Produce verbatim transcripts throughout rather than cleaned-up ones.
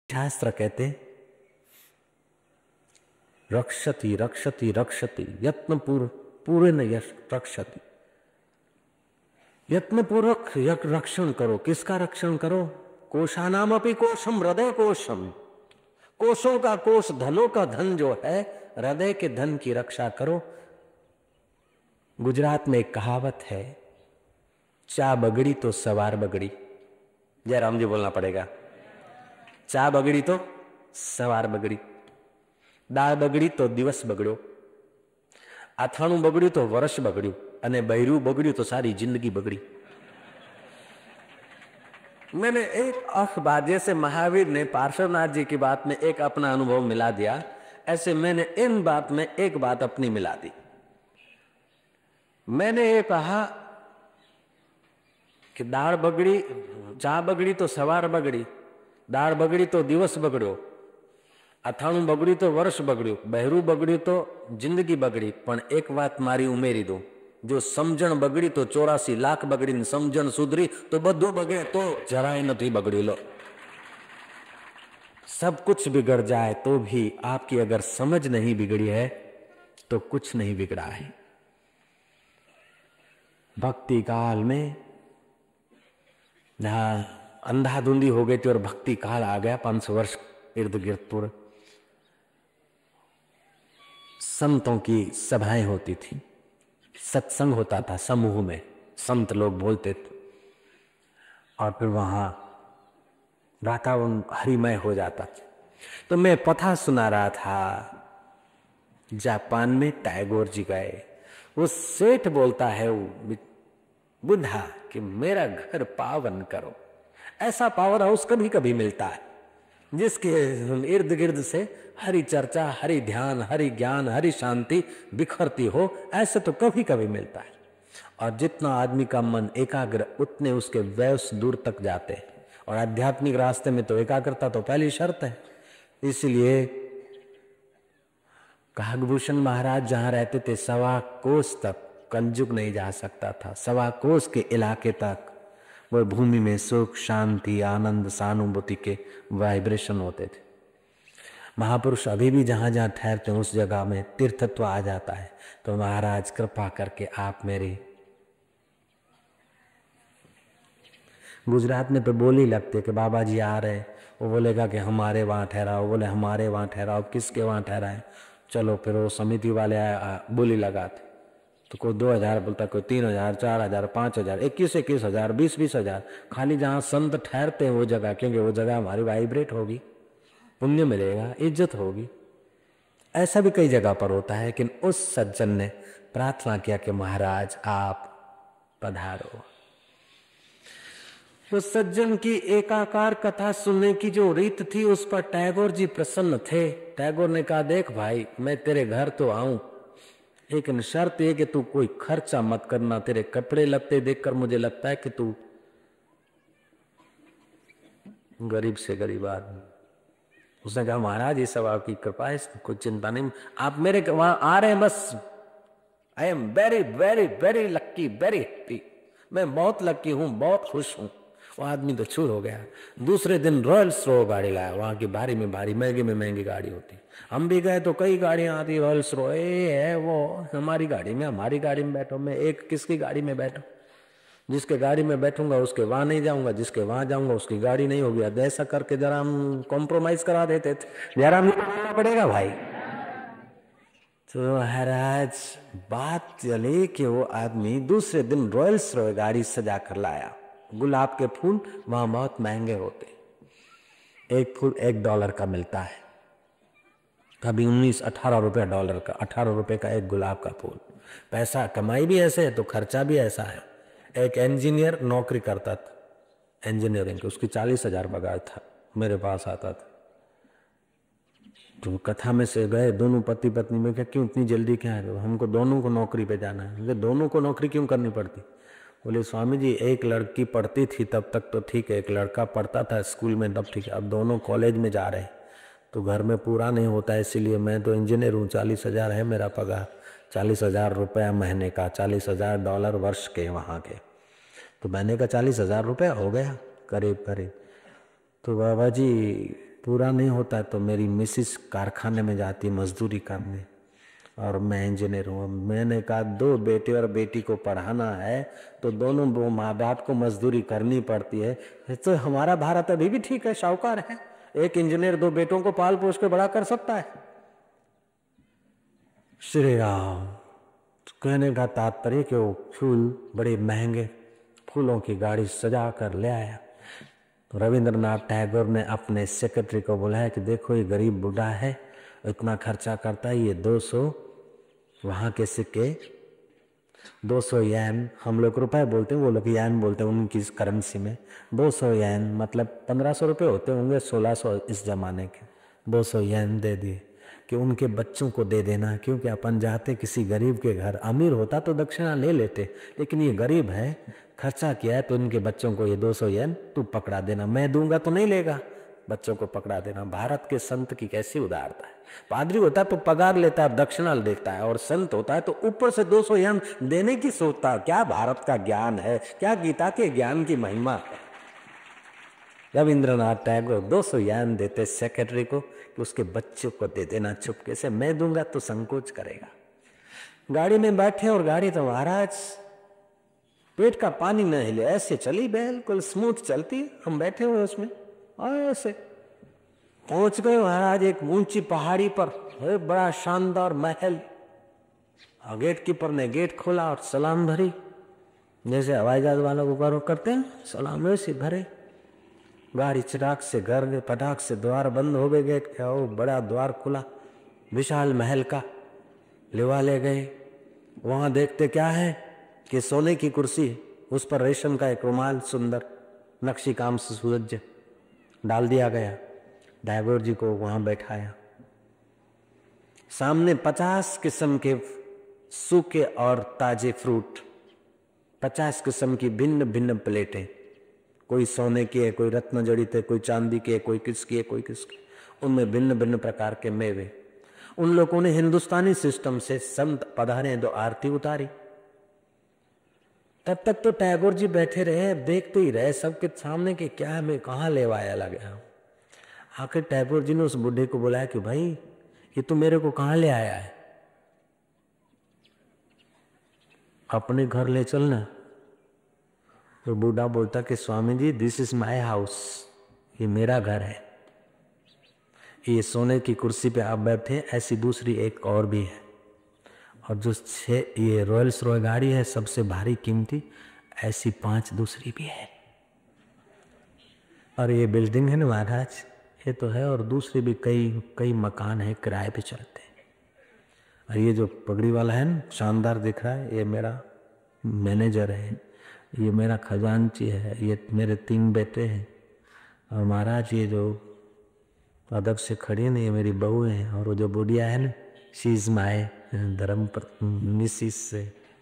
शास्त्र कहते रक्षति रक्षति रक्षति यत्नपूर्व पूरे न यश रक्षति। यत्नपूर्वक रक्षण करो। किसका रक्षण करो? कोशानाम अपि कोशम हृदय कोशम। कोशों का कोश, धनों का धन जो है, हृदय के धन की रक्षा करो। गुजरात में एक कहावत है, चा बगड़ी तो सवार बगड़ी। जयराम जी बोलना पड़ेगा। चा बगड़ी तो सवार बगड़ी, दाळ बगड़ी तो दिवस बगड़ो, आथाणु बगड़્યું तो वर्ष बगड़્યું, અને બૈરું बगड़્યું तो सारी जिंदगी बगड़ी। मैंने एक अखबार, जैसे महावीर ने पार्श्वनाथ जी की बात में एक अपना अनुभव मिला दिया, ऐसे मैंने इन बात में एक बात अपनी मिला दी। मैंने ये कहा कि दाळ बगड़ी, चा बगड़ी तो सवार बगड़ी, दाळ बगड़ी तो दिवस बगड़્યો, અથાણું બગડ્યું તો વર્ષ બગડ્યું, બહેરું બગડ્યું તો જિંદગી બગડી। પણ એક વાત મારી ઉમેરી દઉં, જો સમજણ બગડી તો ચોરાસી લાખ બગડી, સમજણ સુધરી તો બધું બગડે તો જરાય નથી બગડ્યું। લો, सब कुछ बिगड़ जाए तो भी आपकी अगर समझ नहीं बिगड़ी है तो कुछ नहीं बिगड़ा है। भक्ति काल में जहां अंधाधुंधी हो गई थी और भक्ति काल आ गया, पांच सौ वर्ष इर्द गिर्द पूरे संतों की सभाएं होती थी, सत्संग होता था, समूह में संत लोग बोलते थे और फिर वहां वातावरण हरिमय हो जाता था। तो मैं कथा सुना रहा था, जापान में टैगोर जी गए, वो सेठ बोलता है वो बुद्धा कि मेरा घर पावन करो। ऐसा पावर हाउस कभी कभी मिलता है जिसके इर्द गिर्द से हरि चर्चा, हरि ध्यान, हरि ज्ञान, हरि शांति बिखरती हो, ऐसे तो कभी कभी मिलता है। और जितना आदमी का मन एकाग्र, उतने उसके वैस दूर तक जाते हैं। और आध्यात्मिक रास्ते में तो एकाग्रता तो पहली शर्त है। इसलिए काकभूषण महाराज जहां रहते थे, सवा कोस तक कंजुक नहीं जा सकता था। सवा कोस के इलाके तक वह भूमि में सुख, शांति, आनंद, सहानुभूति के वाइब्रेशन होते थे। महापुरुष अभी भी जहां जहां ठहरते हैं उस जगह में तीर्थत्व आ जाता है। तो महाराज कृपा करके आप मेरे गुजरात में पे बोली लगते कि बाबा जी आ रहे, वो बोलेगा कि हमारे वहाँ ठहराओ, बोले हमारे वहाँ ठहराओ, किसके वहाँ ठहराए? चलो फिर वो समिति वाले आया, बोली लगाते, तो कोई दो हजार बोलता, कोई तीन हजार, चार हजार, पाँच हजार, इक्कीस इक्कीस हजार, बीस बीस हजार, खाली जहाँ संत ठहरते हैं वो जगह, क्योंकि वो जगह हमारी वाइब्रेट होगी, पुण्य मिलेगा, इज्जत होगी। ऐसा भी कई जगह पर होता है। लेकिन उस सज्जन ने प्रार्थना किया कि महाराज आप पधारो। उस सज्जन की एकाकार कथा सुनने की जो रीत थी, उस पर टैगोर जी प्रसन्न थे। टैगोर ने कहा, देख भाई, मैं तेरे घर तो आऊं, लेकिन शर्त यह कि तू कोई खर्चा मत करना। तेरे कपड़े लगते देखकर मुझे लगता है कि तू गरीब से गरीब आदमी। उसने कहा, महाराज ये सब आपकी कृपा है, कोई चिंता नहीं, आप मेरे वहां आ रहे हैं बस। I am very very very lucky, very happy. मैं बहुत लक्की हूं, बहुत खुश हूं। वो आदमी तो चूर हो गया। दूसरे दिन रॉयल्स रो गाड़ी लाया, वहां की भारी में भारी, महंगी में महंगी गाड़ी होती। हम भी गए तो कई गाड़ियां आती, रॉयल्स रो ये है वो, हमारी गाड़ी में हमारी गाड़ी में बैठो। मैं एक किसकी गाड़ी में बैठूं? जिसके गाड़ी में बैठूंगा उसके वहां नहीं जाऊंगा, जिसके वहां जाऊंगा उसकी गाड़ी नहीं होगी। अब ऐसा करके जरा हम कॉम्प्रोमाइज करा देते थे, जरा हम पड़ेगा भाई। तो महाराज बात चली कि वो आदमी दूसरे दिन रॉयल्स रॉय गाड़ी सजा कर लाया। गुलाब के फूल वहां बहुत महंगे होते, एक फूल एक डॉलर का मिलता है, कभी उन्नीस अठारह रुपये डॉलर का, अठारह रुपये का एक गुलाब का फूल। पैसा कमाई भी ऐसे है तो खर्चा भी ऐसा है। एक इंजीनियर नौकरी करता था, इंजीनियरिंग की, उसकी चालीस हजार पगार था, मेरे पास आता था। तो कथा में से गए दोनों पति पत्नी में, क्या क्यों इतनी जल्दी क्या है? हमको दोनों को नौकरी पे जाना है। दोनों को नौकरी क्यों करनी पड़ती? बोले स्वामी जी, एक लड़की पढ़ती थी तब तक तो ठीक है, एक लड़का पढ़ता था स्कूल में तब ठीक है, अब दोनों कॉलेज में जा रहे हैं तो घर में पूरा नहीं होता है। इसीलिए मैं तो इंजीनियर हूँ, चालीस हजार है मेरा पगार, चालीस हजार रुपया महीने का, चालीस हजार डॉलर वर्ष के वहाँ के, तो महीने का चालीस हजार रुपया हो गया करीब करीब। तो बाबा जी पूरा नहीं होता तो मेरी मिसिस कारखाने में जाती मजदूरी करने और मैं इंजीनियर हूँ। मैंने कहा दो बेटे और बेटी को पढ़ाना है तो दोनों माँ बाप को मजदूरी करनी पड़ती है। तो हमारा भारत अभी भी ठीक है, शाहूकार है, एक इंजीनियर दो बेटों को पाल पोस के बड़ा कर सकता है। श्री राम। कहने का तात्पर्य कि वो फूल बड़े महंगे फूलों की गाड़ी सजा कर ले आया। तो रविंद्रनाथ टैगोर ने अपने सेक्रेटरी को बुलाया कि देखो ये गरीब बूढ़ा है, इतना खर्चा करता है, ये दो सौ वहाँ के सिक्के, दो सौ येन, हम लोग रुपए बोलते हैं, वो लोग येन बोलते हैं उनकी करेंसी में, दो सौ येन मतलब पंद्रह सौ रुपये होते होंगे, सोलह सौ इस जमाने के, दो सौ येन दे दिए कि उनके बच्चों को दे देना, क्योंकि अपन जाते किसी गरीब के घर, अमीर होता तो दक्षिणा ले लेते, लेकिन ये गरीब है, खर्चा किया है तो इनके बच्चों को ये दो सौ येन तू पकड़ा देना, मैं दूंगा तो नहीं लेगा, बच्चों को पकड़ा देना। भारत के संत की कैसी उदारता है। पादरी होता है तो पगार लेता है, दक्षिणा देता है, और संत होता है तो ऊपर से दो सौ येन देने की सोचता है। क्या भारत का ज्ञान है, क्या गीता के ज्ञान की महिमा है। रविंद्रनाथ टैगोर दो सौ येन देते सेक्रेटरी को कि उसके बच्चों को दे देना चुपके से, मैं दूंगा तो संकोच करेगा। गाड़ी में बैठे और गाड़ी तो महाराज पेट का पानी न हिले, ऐसे चली बिल्कुल स्मूथ चलती, हम बैठे हुए उसमें और ऐसे पहुंच गए महाराज एक ऊंची पहाड़ी पर, एक बड़ा शानदार महल। और गेट कीपर ने गेट खोला और सलाम भरी, जैसे हवाई जहाज वालों को करो करते हैं सलाम, वैसे भरे। गाड़ी चिराग से घर गए, पटाख से द्वार बंद हो गए, गेट क्या हो बड़ा द्वार खुला विशाल महल का, लेवा ले गए। वहां देखते क्या है कि सोने की कुर्सी, उस पर रेशम का एक रुमाल सुंदर नक्शी काम से सुसज्ज डाल दिया गया। टैगोर जी को वहां बैठाया, सामने पचास किस्म के सूखे और ताजे फ्रूट, पचास किस्म की भिन्न भिन्न प्लेटें, कोई सोने की है, कोई रत्न जड़ित है, कोई चांदी की है, कोई किसकी है, कोई किसकी, उनमें भिन्न भिन्न प्रकार के मेवे। उन लोगों ने हिंदुस्तानी सिस्टम से संत पधारे तो आरती उतारी। तब तक तो टैगोर जी बैठे रहे, देखते ही रहे सबके सामने कि क्या है, मैं कहाँ लेवाया लगा। आखिर टैगोर जी ने उस बुढ़े को बुलाया कि भाई ये तू मेरे को कहाँ ले आया है, अपने घर ले चलना। तो बूढ़ा बोलता कि Swami ji this is my house, ये मेरा घर है, ये सोने की कुर्सी पे आप बैठे, ऐसी दूसरी एक और भी है, और जो छः ये रॉयल्स रॉय गाड़ी है सबसे भारी कीमती, ऐसी पांच दूसरी भी है, और ये बिल्डिंग है ना महाराज, ये तो है, और दूसरी भी कई कई मकान है किराए पे चलते हैं। और ये जो पगड़ी वाला है ना शानदार दिख रहा है, ये मेरा मैनेजर है, ये मेरा खजांची है, ये मेरे तीन बेटे हैं, और महाराज ये जो अदब से खड़ी है ना ये मेरी बहू है, और वो जो बुढ़िया है ना she is my dharma missus से।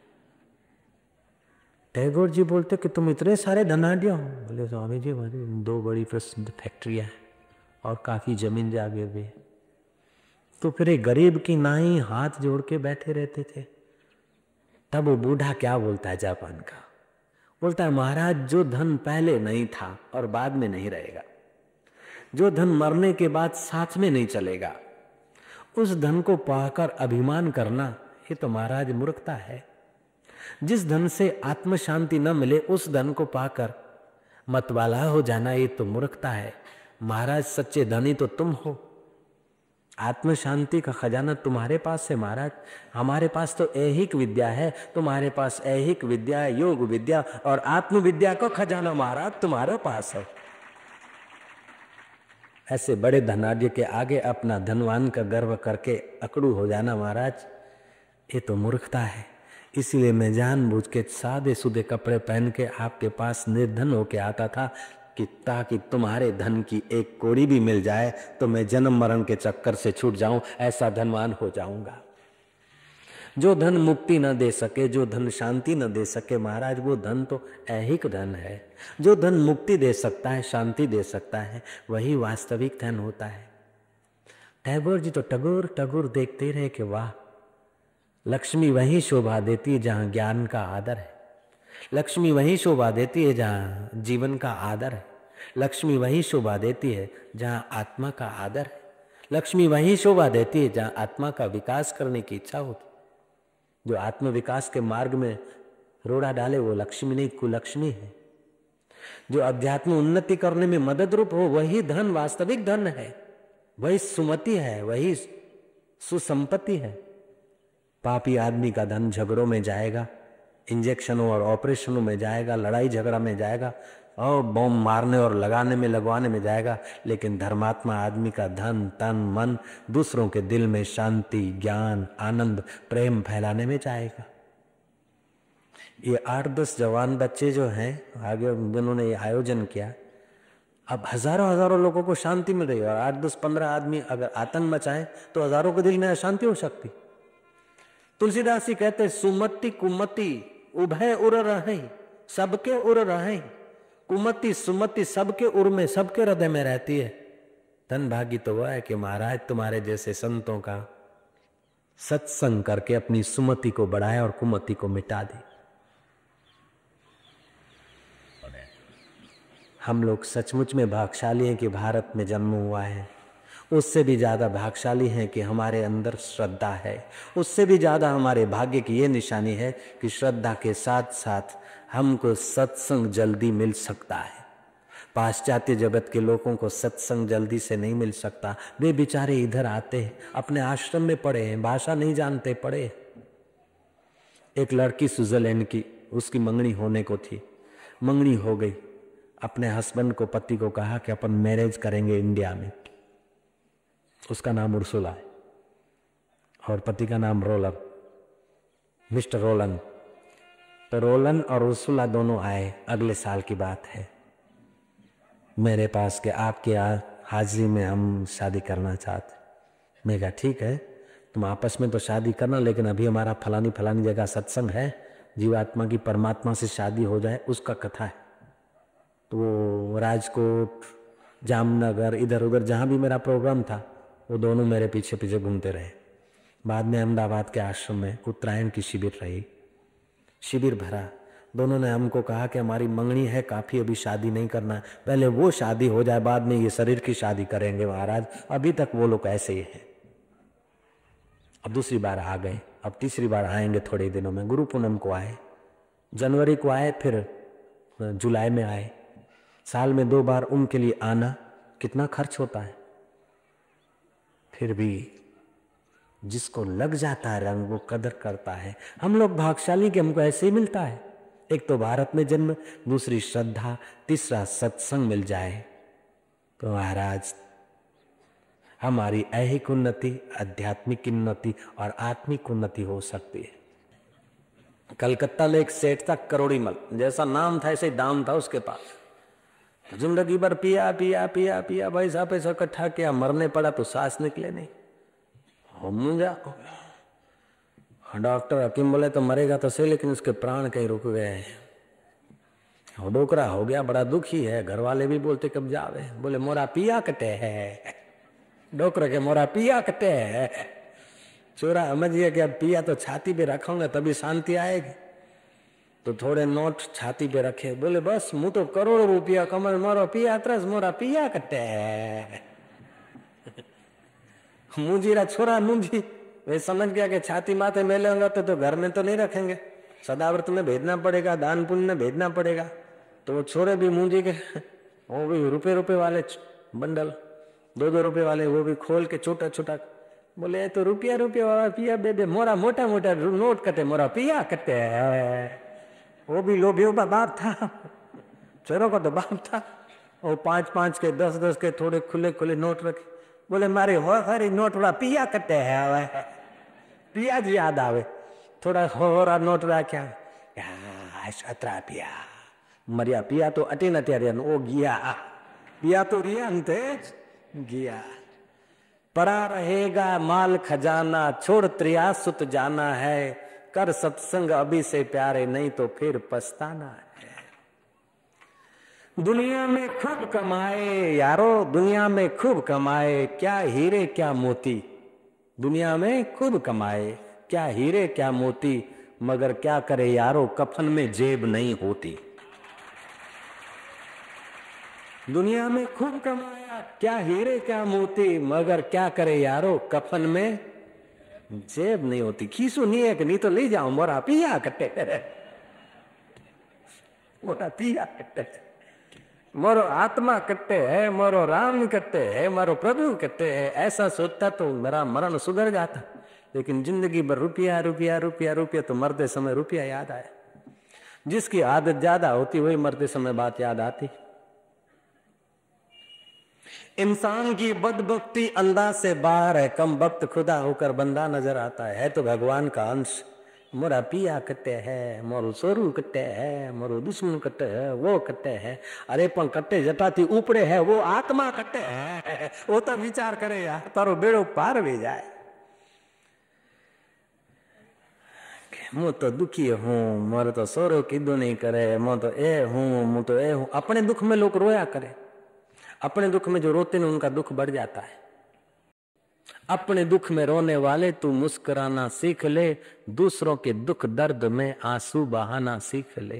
टैगोर जी बोलते कि तुम इतने सारे धनाढ्य हो। बोले स्वामी जी हमारी दो बड़ी प्रसिद्ध फैक्ट्रियां हैं और काफी जमीन जागीर भी है। तो फिर एक गरीब की नाई हाथ जोड़ के बैठे रहते थे। तब वो बूढ़ा क्या बोलता है जापान का, बोलता है महाराज जो धन पहले नहीं था और बाद में नहीं रहेगा, जो धन मरने के बाद साथ में नहीं चलेगा, उस धन को पाकर अभिमान करना ये तो महाराज मूर्खता है। जिस धन से आत्म शांति न मिले उस धन को पाकर मतवाला हो जाना ये तो मूर्खता है। महाराज सच्चे धनी तो तुम हो, आत्म शांति का खजाना तुम्हारे पास है महाराज, हमारे पास तो ऐहिक विद्या है, तुम्हारे पास ऐहिक विद्या, योग विद्या और आत्म विद्या का खजाना महाराज तुम्हारे पास है। ऐसे बड़े धनाढ्य के आगे अपना धनवान का गर्व करके अकड़ू हो जाना महाराज ये तो मूर्खता है। इसीलिए मैं जानबूझ के सादे सुदे कपड़े पहन के आपके पास निर्धन होके आता था कि ताकि तुम्हारे धन की एक कोड़ी भी मिल जाए तो मैं जन्म मरण के चक्कर से छूट जाऊं, ऐसा धनवान हो जाऊंगा। जो धन मुक्ति न दे सके, जो धन शांति न दे सके महाराज वो धन तो ऐहिक धन है। जो धन मुक्ति दे सकता है, शांति दे सकता है, वही वास्तविक धन होता है। टैगोर जी तो टगोर टगोर देखते रहे कि वाह, लक्ष्मी वही शोभा देती है जहाँ ज्ञान का आदर है, लक्ष्मी वही शोभा देती है जहाँ जीवन का आदर है, लक्ष्मी वही शोभा देती है जहां आत्मा का आदर है। लक्ष्मी वही शोभा देती है जहां आत्मा का विकास करने की इच्छा होती। जो आत्म विकास के मार्ग में रोड़ा डाले वो लक्ष्मी नहीं, कुलक्ष्मी है। जो अध्यात्म उन्नति करने में मदद रूप हो वही धन वास्तविक धन है, वही सुमति है, वही सुसंपत्ति है। पापी आदमी का धन झगड़ों में जाएगा, इंजेक्शनों और ऑपरेशनों में जाएगा, लड़ाई झगड़ा में जाएगा और बम मारने और लगाने में लगवाने में जाएगा। लेकिन धर्मात्मा आदमी का धन तन मन दूसरों के दिल में शांति, ज्ञान, आनंद, प्रेम फैलाने में जाएगा। ये आठ दस जवान बच्चे जो हैं आगे जिन्होंने ये आयोजन किया, अब हजारों हजारों लोगों को शांति मिल रही है और आठ दस पंद्रह आदमी अगर आतंक मचाएं तो हजारों के दिल में अशांति हो सकती। तुलसीदास जी कहते सुमति कुमति उभय उर रहे, सबके उर रहे। कुमति सुमति सबके उर में, सबके हृदय में रहती है। धन भागी तो वह है कि महाराज तुम्हारे जैसे संतों का सत्संग करके अपनी सुमति को बढ़ाया और कुमति को मिटा दी। हम लोग सचमुच में भाग्यशाली हैं कि भारत में जन्म हुआ है। उससे भी ज्यादा भाग्यशाली हैं कि हमारे अंदर श्रद्धा है। उससे भी ज्यादा हमारे भाग्य की ये निशानी है कि श्रद्धा के साथ साथ हमको सत्संग जल्दी मिल सकता है। पाश्चात्य जगत के लोगों को सत्संग जल्दी से नहीं मिल सकता। वे बेचारे इधर आते हैं, अपने आश्रम में पढ़े हैं, भाषा नहीं जानते, पढ़े। एक लड़की स्विट्जरलैंड की, उसकी मंगनी होने को थी, मंगनी हो गई। अपने हस्बैंड को, पति को कहा कि अपन मैरिज करेंगे इंडिया में। उसका नाम उर्सुला है और पति का नाम रोलन, मिस्टर रोलन। तो रोलन और उर्सुला दोनों आए, अगले साल की बात है, मेरे पास के आपके हाजिरी में हम शादी करना चाहते। मैं कहा ठीक है, तुम आपस में तो शादी करना, लेकिन अभी हमारा फलानी फलानी जगह सत्संग है, जीवात्मा की परमात्मा से शादी हो जाए, उसका कथा है। तो वो राजकोट, जामनगर, इधर उधर जहाँ भी मेरा प्रोग्राम था वो दोनों मेरे पीछे पीछे घूमते रहे। बाद में अहमदाबाद के आश्रम में उत्तरायण की शिविर रही, शिविर भरा। दोनों ने हमको कहा कि हमारी मंगनी है काफ़ी, अभी शादी नहीं करना है, पहले वो शादी हो जाए, बाद में ये शरीर की शादी करेंगे महाराज, अभी तक वो लोग ऐसे ही हैं। अब दूसरी बार आ गए, अब तीसरी बार आएंगे थोड़े दिनों में। गुरु पूनम को आए, जनवरी को आए, फिर जुलाई में आए। साल में दो बार उनके लिए आना कितना खर्च होता है। फिर भी जिसको लग जाता है रंग वो कदर करता है। हम लोग भाग्यशाली कि हमको ऐसे ही मिलता है। एक तो भारत में जन्म, दूसरी श्रद्धा, तीसरा सत्संग मिल जाए तो महाराज हमारी ऐहिक उन्नति, आध्यात्मिक उन्नति और आत्मिक उन्नति हो सकती है। कलकत्ता में एक सेठ था, करोड़ीमल, जैसा नाम था ऐसे दाम था उसके पास। जिंदगी भर पिया पिया पिया पिया, पैसा पैसा इकट्ठा किया, मरने पड़ा तो सांस निकले नहीं। हम जा डॉक्टर हकीम बोले तो मरेगा तो सही, लेकिन उसके प्राण कहीं रुक गए। डोकरा हो गया, बड़ा दुखी है। घर वाले भी बोलते कब जावे, बोले मोरा पिया कटे है, डोकरा के मोरा पिया कटे है। चोरा समझिए कि अब पिया तो छाती पे रखूंगा तभी शांति आएगी। तो थोड़े नोट छाती पे रखे, बोले बस मुँह तो करोड़ों रुपया कमल, मोरो पिया तरस, मोरा पिया कटे है। मुंजीरा छोरा मुंजी वे समझ गया कि छाती माथे मेले होगा तो, तो घर में तो नहीं रखेंगे, सदाव्रत में भेजना पड़ेगा, दान पुण्य में भेजना पड़ेगा। तो वो छोरे भी मुंजी के, वो भी रुपए रुपए वाले बंडल, दो दो रुपए वाले, वो भी खोल के छोटा छोटा, बोले तो रुपया रुपया वाला पिया बेबे, मोरा मोटा मोटा नोट कटे, मोरा पिया कटे है। वो भी लोभियों का बाप था, चोरों का तो बाप था। वो पांच पांच के, दस दस के थोड़े खुले खुले नोट रखे, बोले मारे हो हरी नोट वाला पिया कटे है, पिया जी याद आवे, थोड़ा हो रहा नोट रहा सतरा पिया मरिया, पिया तो अटी न त्यारिया वो गया, पिया तो रिया अंते गया। पड़ा रहेगा माल खजाना, छोड़ त्रियासुत जाना है, कर सत्संग अभी से प्यारे, नहीं तो फिर पछताना है। दुनिया में खूब कमाए यारो, दुनिया में खूब कमाए, क्या हीरे क्या मोती। दुनिया में खूब कमाए, क्या हीरे क्या मोती, मगर क्या करे यारो, कफन में जेब नहीं होती। दुनिया में खूब कमाया, क्या हीरे क्या मोती, मगर क्या करे यारो, कफन में जेब नहीं होती। खीसू नहीं है कि नहीं तो ले जाओ मोरा पिया कट्टे, मोरा पिया कट्टे, मोरो आत्मा कट्टे है, मोरो राम कट्टे है, मारो प्रभु कट्टे है। ऐसा सोचता तो मेरा मरण सुधर जाता, लेकिन जिंदगी भर रुपया रुपया रुपया रुपया, तो मरते समय रुपया याद आया। जिसकी आदत ज्यादा होती वही मरते समय बात याद आती। इंसान की बदबख्ती अंदाज से बाहर है, कम वक्त खुदा होकर बंदा नजर आता है, है तो भगवान का अंश। मोरा पिया कट्टे है, मोरो सोरू कट्टे है, मोरो दुश्मन कट्टे है, वो कट्टे है। अरे पण कट्टे जटाती ऊपरे है, वो आत्मा कट्टे है। वो तो विचार करे यार, तारो बेड़ो पार भी जाए। मु तो दुखी हूं, मोर तो सोरो कीधो नहीं करे, मु तो ए हूं, मु तो ए हूं। अपने दुख में लोग रोया करे, अपने दुख में जो रोते हैं उनका दुख बढ़ जाता है। अपने दुख में रोने वाले तू मुस्कुराना सीख ले, दूसरों के दुख दर्द में आंसू बहाना सीख ले।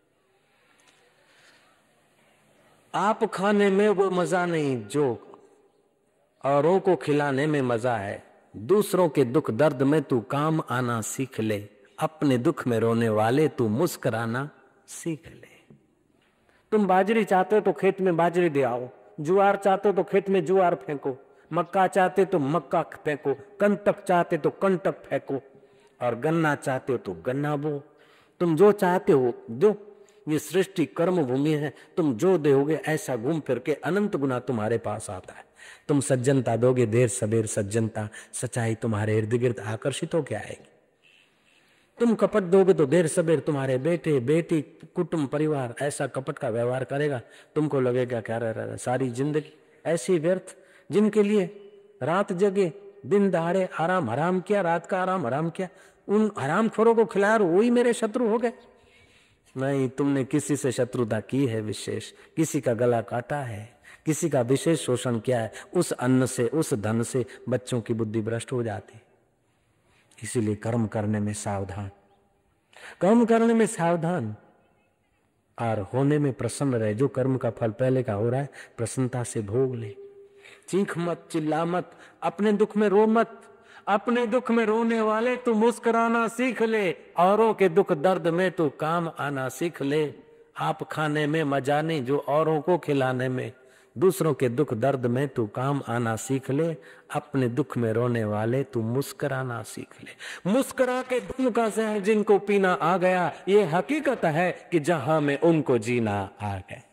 आप खाने में वो मजा नहीं जो औरों को खिलाने में मजा है। दूसरों के दुख दर्द में तू काम आना सीख ले, अपने दुख में रोने वाले तू मुस्कुराना सीख ले। तुम बाजरी चाहते हो तो खेत में बाजरी दे आओ, जुआर चाहते हो तो खेत में जुआर फेंको, मक्का चाहते तो मक्का फेंको, कंटक चाहते तो कंटक फेंको, और गन्ना चाहते हो तो गन्ना बो। तुम जो चाहते हो दो, ये सृष्टि कर्म भूमि है, तुम जो दोगे ऐसा घूम फिर के अनंत गुना तुम्हारे पास आता है। तुम सज्जनता दोगे देर सबेर सज्जनता, सच्चाई तुम्हारे इर्द गिर्द आकर्षित होकर आएगी। तुम कपट दोगे तो देर सबेर तुम्हारे बेटे बेटी कुटुंब परिवार ऐसा कपट का व्यवहार करेगा, तुमको लगेगा क्या रह रहा सारी जिंदगी ऐसी व्यर्थ। जिनके लिए रात जगे दिन दहाड़े आराम हराम किया, रात का आराम हराम किया, उन हरामखोरों को खिलाया वही मेरे शत्रु हो गए। नहीं, तुमने किसी से शत्रुता की है विशेष, किसी का गला काटा है, किसी का विशेष शोषण किया है, उस अन्न से उस धन से बच्चों की बुद्धि भ्रष्ट हो जाती। इसीलिए कर्म करने में सावधान, कर्म करने में सावधान और होने में प्रसन्न रहे। जो कर्म का फल पहले का हो रहा है प्रसन्नता से भोग ले। चीख मत, चिल्ला मत, अपने दुख में रो मत। अपने दुख में रोने वाले तू मुस्कुराना सीख ले, औरों के दुख दर्द में तू काम आना सीख ले। आप खाने में मजा नहीं जो औरों को खिलाने में, दूसरों के दुख दर्द में तू काम आना सीख ले। अपने दुख में रोने वाले तू मुस्कुराना सीख ले। मुस्कुरा के दुख का जहर जिनको पीना आ गया, ये हकीकत है कि जहां में उनको जीना आ गया।